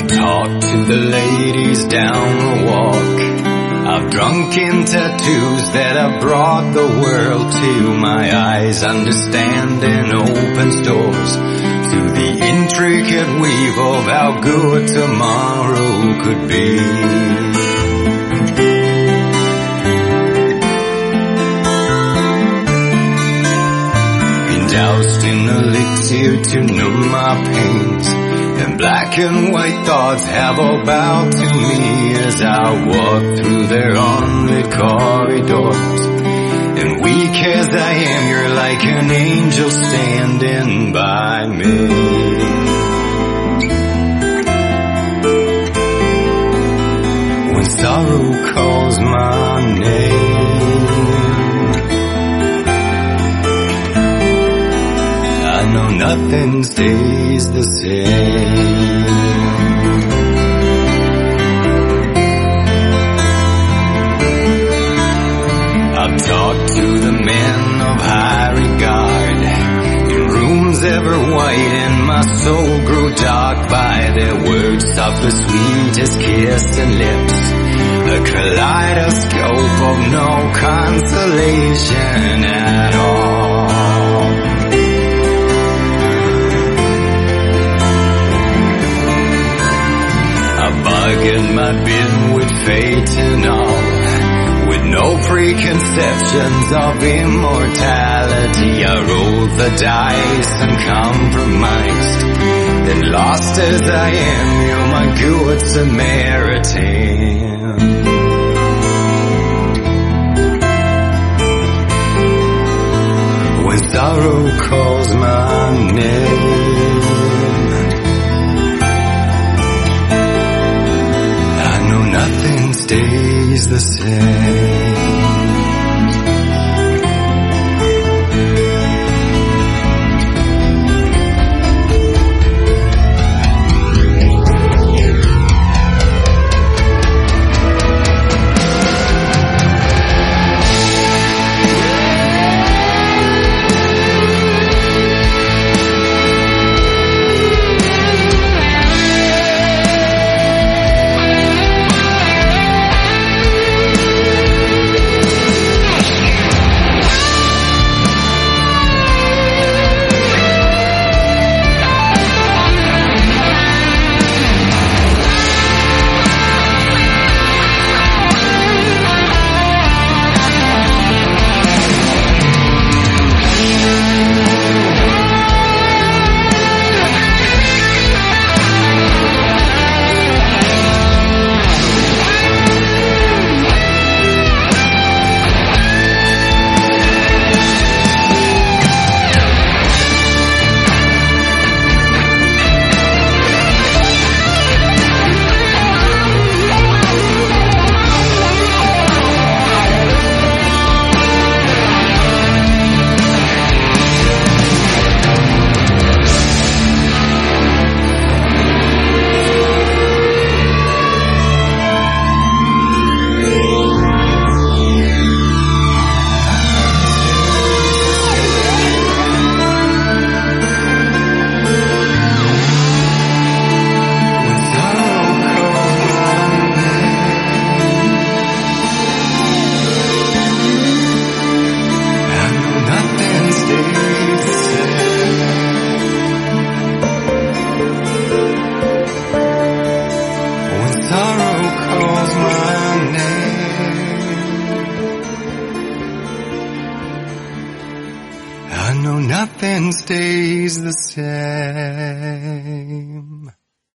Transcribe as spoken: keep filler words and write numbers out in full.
talked to the ladies down the walk. I've drunk in tattoos that have brought the world to my eyes. Understanding opens doors to the intricate weave of how good tomorrow could be. Doused in elixir to numb my pains, and black and white thoughts have all bowed to me as I walk through their unlit corridors. And weak as I am, you're like an angel standing by me. When sorrow calls my name, I know nothing stays the same. I've talked to the men of high regard in rooms ever white, and my soul grew dark by their words, softly sweet as kissing lips, a kaleidoscope of no consolation at all. Bargained my bid with fate and all, with no preconceptions of immortality. I rolled the dice and compromised, then lost as I am, you're my good Samaritan. When sorrow calls my name, nothing stays the same. I know nothing stays the same.